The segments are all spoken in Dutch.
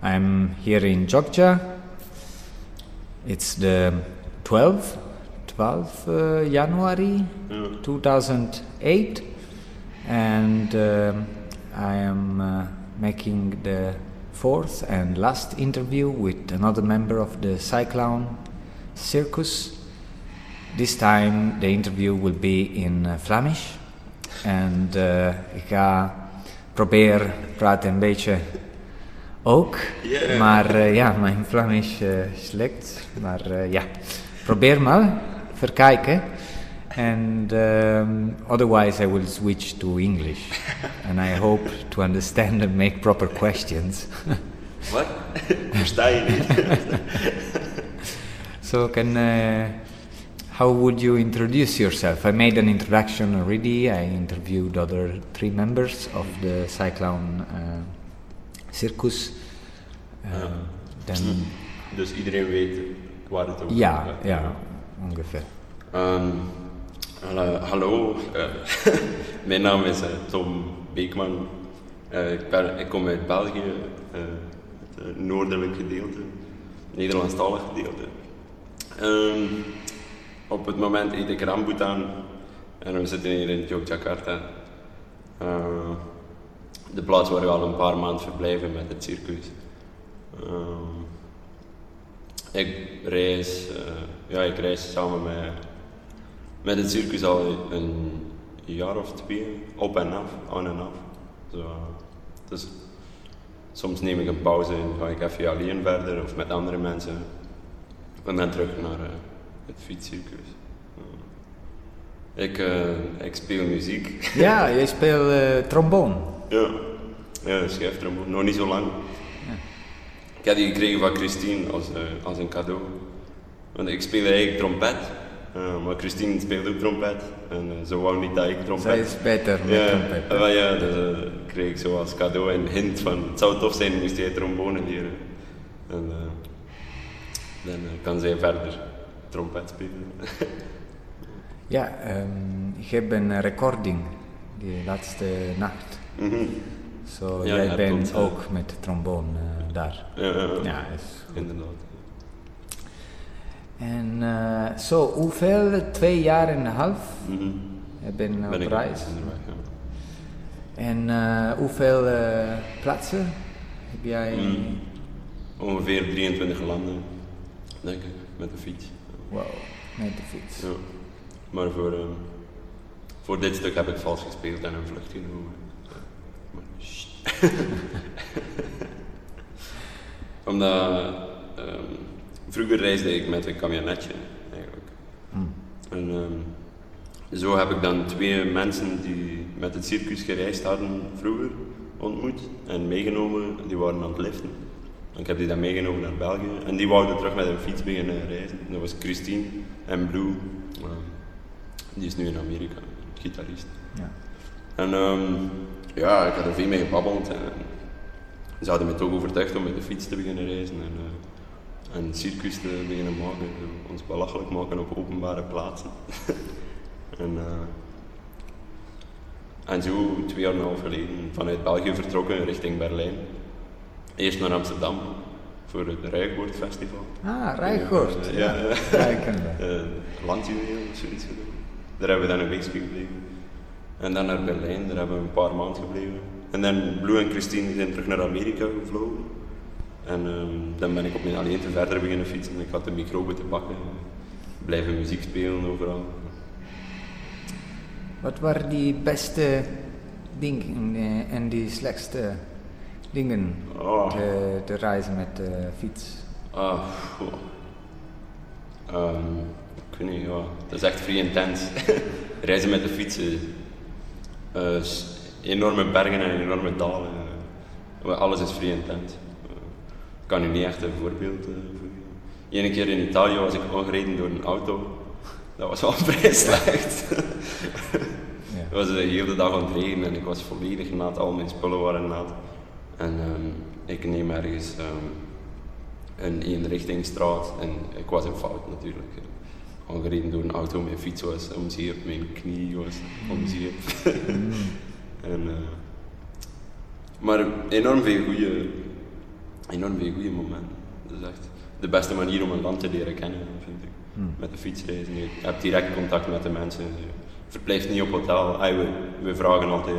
I'm here in Jogja. It's the 12th January 2008, and I am making the fourth and last interview with another member of the Cyclown Circus. This time the interview will be in Flemish, and ik ga proberen praten een beetje ook, maar mijn Flemish slecht, maar probeer maar, verkijken. And otherwise I will switch to English, and I hope to understand and make proper questions. What? Versta je niet? So how would you introduce yourself? I made an introduction already. I interviewed other 3 members of the Cyclown Circus. Dus iedereen weet waar het over gaat? Ja, ongeveer. Hallo, mijn naam is Tom Beekman. Ik kom uit België, het noordelijk gedeelte, Nederlandstalig gedeelte. Op het moment eet ik rambutan en we zitten hier in Yogyakarta. De plaats waar we al een paar maanden verblijven met het circus. Ik reis samen met het circus al een jaar of 2, op en af, on en af. Zo, dus soms neem ik een pauze en ga ik even alleen verder of met andere mensen. En dan terug naar het fietscircus. Ik speel muziek. Ja, jij speelt trombone. Ja, schijftrombone. Nog niet zo lang. Ja. Ik heb die gekregen van Christine als een cadeau. Want ik speel eigenlijk trompet. Maar Christine speelt ook trompet. En ze wou niet dat ik trompet. Zij is beter met trompet. Dus kreeg ik zo als cadeau een hint van... Het zou tof zijn moest jij trombone leren. En dan kan zij verder trompet spelen. Ja, ik heb een recording die laatste nacht. Zo, jij bent ook met trombone daar. Ja, inderdaad. En hoeveel? 2 jaar en een half? Ben op reis. En hoeveel plaatsen heb jij? Ongeveer 23 landen, denk ik, met de fiets. Wow, met de fiets. Ja. Maar voor dit stuk heb ik vals gespeeld en een vlucht genomen. Omdat vroeger reisde ik met een camionetje eigenlijk. En zo heb ik dan 2 mensen die met het circus gereisd hadden vroeger ontmoet en meegenomen. Die waren aan het liften. Ik heb die dan meegenomen naar België en die wouden terug met een fiets beginnen reizen. Dat was Christine en Blue. Die is nu in Amerika, gitarist. Ja. En ik had er veel mee gebabbeld en ze hadden me toch overtuigd om met de fiets te beginnen reizen en circus te beginnen maken, ons belachelijk maken op openbare plaatsen. en zo 2,5 jaar geleden vanuit België vertrokken richting Berlijn. Eerst naar Amsterdam voor het Rijgoord Festival. Ah, Rijgoord. Ja. Landjuweel of zoiets gedaan. Daar hebben we dan een week gebleven. En dan naar Berlijn, daar hebben we een paar maanden gebleven. En dan Blue en Christine zijn terug naar Amerika gevlogen. En dan ben ik op mijn alleen te verder beginnen fietsen. Ik had de micro te pakken, blijven muziek spelen overal. Wat waren die beste dingen en die slechtste dingen te reizen met de fiets? Ik weet niet, dat is echt vrij intens. Reizen met de fiets is enorme bergen en enorme dalen. Alles is vrij intens. Ik kan u niet echt een voorbeeld geven. Eén keer in Italië was ik aangereden door een auto. Dat was wel vrij slecht. Het was de hele dag aan het regenen en ik was volledig nat, al mijn spullen waren nat. En ik neem ergens een eenrichtingsstraat en ik was in fout natuurlijk. Aangereden door een auto, mijn fiets was omzeep, mijn knie was omzeep. Maar enorm veel enorm veel goede momenten. Dat is echt de beste manier om een land te leren kennen, vind ik. Met de fietsreizen. Je hebt direct contact met de mensen. Je verblijft niet op hotel. We vragen altijd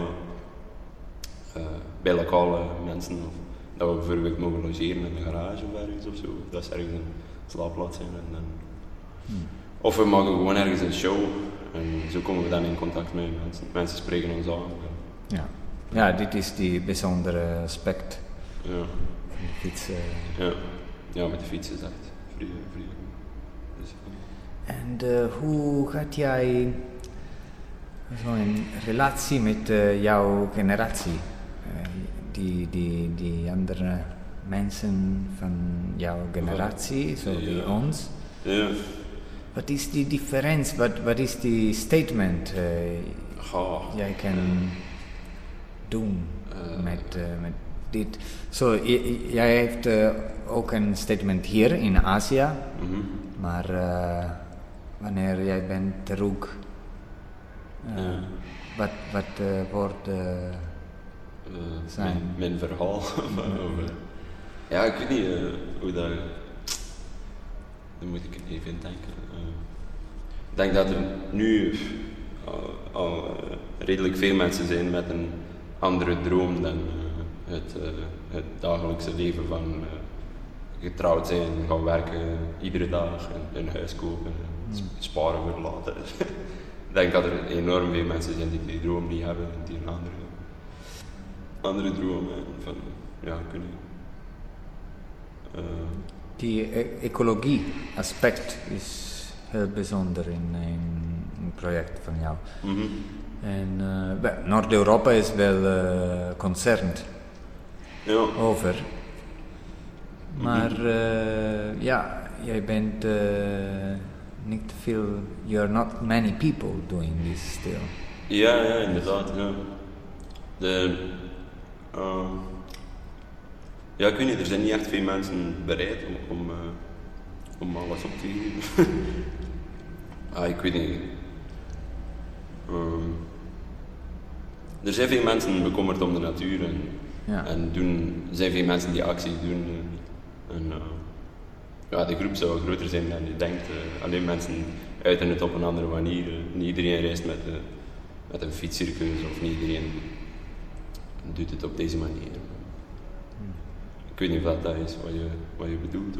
bij lokale mensen of dat we bijvoorbeeld mogen logeren in een garage of ergens of zo. Dat is ergens een slaapplaats zijn. En dan of we maken gewoon ergens een show en zo komen we dan in contact met mensen. Mensen spreken ons aan. Ja. Ja, dit is die bijzondere aspect Ja. van de fiets. Ja, met de fiets is echt vrij. Dus, En hoe gaat jij zo in relatie met jouw generatie? Die andere mensen van jouw generatie, zoals ons. Ja. Wat is die differentie? Wat is die statement jij kan doen met dit? Zo, jij heeft ook een statement hier in Azië, maar wanneer jij bent terug, wat wordt zijn? Mijn verhaal. Ja, ik weet niet hoe dat. Dan moet ik even denken. Ik denk dat er nu al redelijk veel mensen zijn met een andere droom dan het dagelijkse leven van getrouwd zijn, gaan werken iedere dag, een huis kopen, sparen voor later. Ik denk dat er enorm veel mensen zijn die die droom niet hebben, die een andere droom hebben van, ja, kunnen. Die ecologie-aspect is heel bijzonder in een project van jou. En Noord-Europa is wel concerned over. Maar jij bent niet veel, you're not many people doing this still. Ja, inderdaad. Ja. Ja, ik weet niet, er zijn niet echt veel mensen bereid om alles op te geven. Ik weet niet. Er zijn veel mensen bekommerd om de natuur en er zijn veel mensen die actie doen. De groep zou groter zijn dan je denkt. Alleen mensen uiten het op een andere manier. Niet iedereen reist met een fietscircus of niet iedereen doet het op deze manier. Ik weet niet of dat is wat je bedoelt.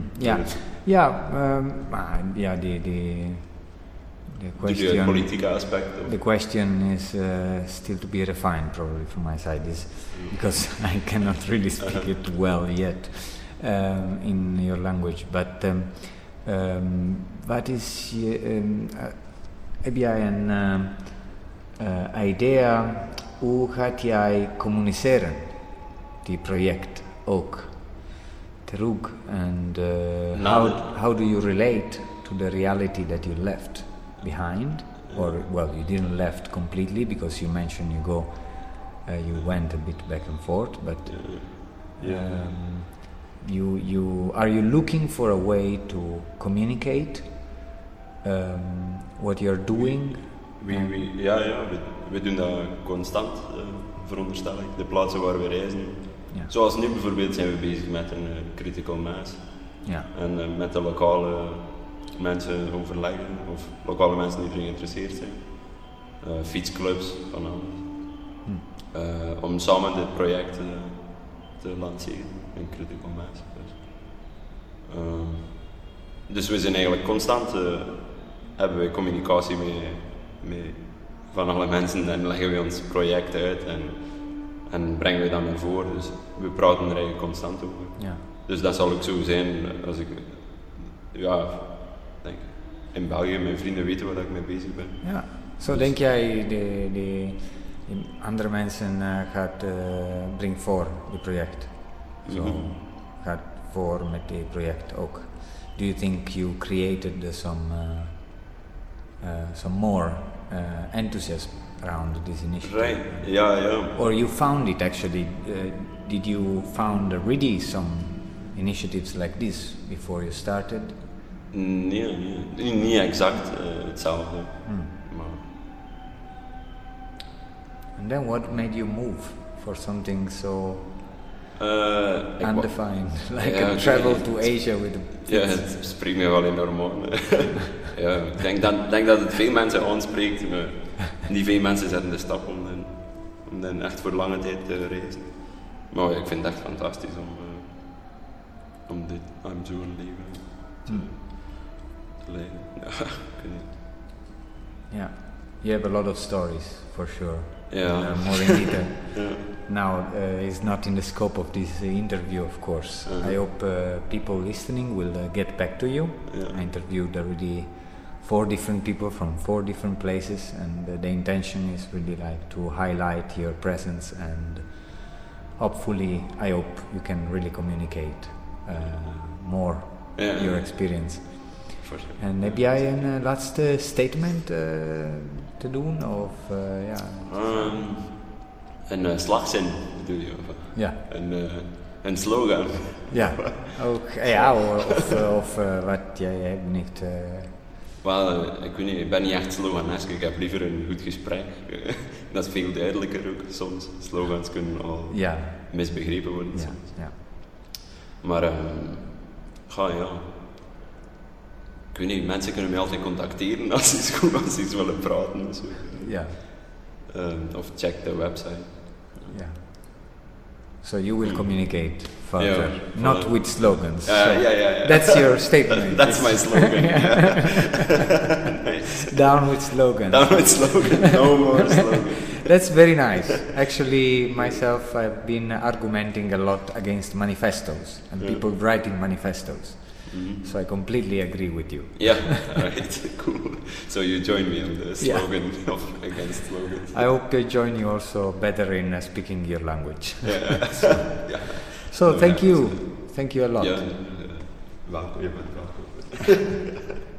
The question, politieke aspect. The question is still to be refined, probably from my side, is because I cannot really speak it well yet in your language. But wat is heb jij een idea hoe gaat jij communiceren die project ook terug and how do you relate to the reality that you left behind, or well, you didn't left completely because you mentioned you went a bit back and forth, but are you looking for a way to communicate what you're doing? We doen dat constant, veronderstel ik. De plaatsen waar we reizen. Ja. Zoals nu bijvoorbeeld zijn we bezig met een critical mass. Ja. En met de lokale mensen overleggen, of lokale mensen die erin geïnteresseerd zijn. Fietsclubs van alles. Om samen dit project te lanceren, een critical mass. Dus we zijn eigenlijk constant, hebben we communicatie met van alle mensen en leggen we ons project uit en brengen we dat naar voren. Dus we praten er eigenlijk constant over. Ja. Dus dat zal ook zo zijn als ik, denk in België, mijn vrienden weten waar ik mee bezig ben. Ja. Zo denk jij de andere mensen gaat brengen voor het project? Zo gaat voor met dit project ook. Do you think you created some more enthusiasm around this initiative? Right. Yeah. Or you found it actually? Did you found already some initiatives like this before you started? Nee, niet exact hetzelfde. Maar. And then what made you move for something so? undefined, like travel to Asia with the fiets. Ja, het spreekt me wel enorm aan. Ja, ik denk dat het veel mensen aanspreekt, maar niet veel mensen zetten de stap om dan echt voor lange tijd te reizen. Maar ik vind het echt fantastisch om zo'n leven te leiden. Ja, ik weet niet. Yeah, you have a lot of stories for sure. Yeah. More in detail. Yeah. Now, it's not in the scope of this interview, of course. I hope people listening will get back to you. Yeah. I interviewed already 4 different people from 4 different places, and the intention is really like to highlight your presence, and hopefully, I hope you can really communicate more your experience. For sure. En heb jij een laatste statement te doen? Of een slagzin bedoel je? Ja. Een slogan. Ja, ook. Ja, of wat jij hebt niet. Wel, ik weet niet, ik ben niet echt sloganesk. Ik heb liever een goed gesprek. Dat is veel duidelijker ook soms. Slogans kunnen al misbegrepen worden soms. Ja. Maar ja. Ik weet niet, mensen kunnen mij altijd contacteren als ze iets willen praten of zo. Ja. Of check de website. Ja. So you will communicate further, Yeah, not with slogans. Yeah. That's your statement. That's my slogan. Nice. Down with slogans. Down with slogans. No more slogans. That's very nice. Actually, myself, I've been argumenting a lot against manifestos and people writing manifestos. Mm-hmm. So I completely agree with you. Yeah, right, cool. So you join me on the slogan against slogans. I hope I join you also better in speaking your language. Yeah. So thank you. Thank you a lot. Ja, welkom. Je bent welkom.